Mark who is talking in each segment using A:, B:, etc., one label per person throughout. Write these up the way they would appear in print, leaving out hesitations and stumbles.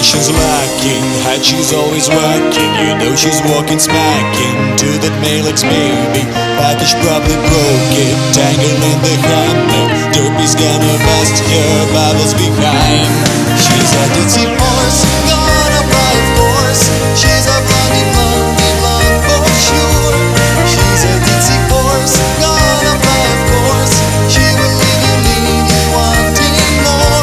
A: Patience lacking, head she's always whacking. You know she's walking smacking to that Malex baby. Package probably broke it, tangled in the hammer. Derpy's gonna bust her bubbles behind. She's a ditzy horse, gonna fly of course. She's a blondie, blondie, blonde for sure. She's a ditzy horse, gonna fly of course. She will leave you wanting more.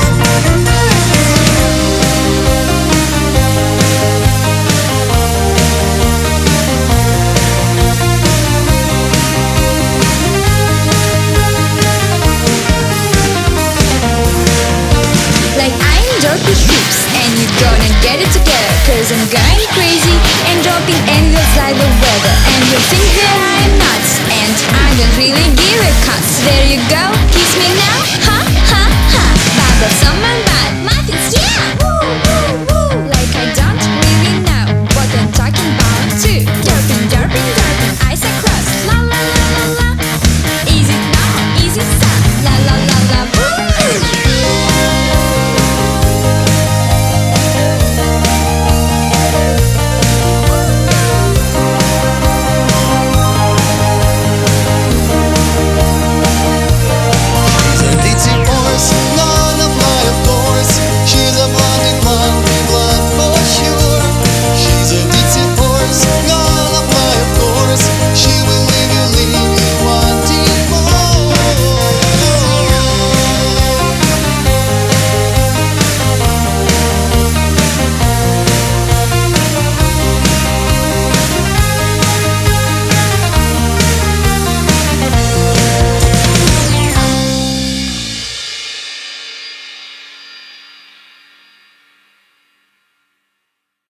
B: Like I'm Derpy Hoops, and you're gonna get it together. Cause I'm going crazy and dropping angles like the weather. And you think that I'm nuts, and I don't really give a cuss. There you go, kiss me now.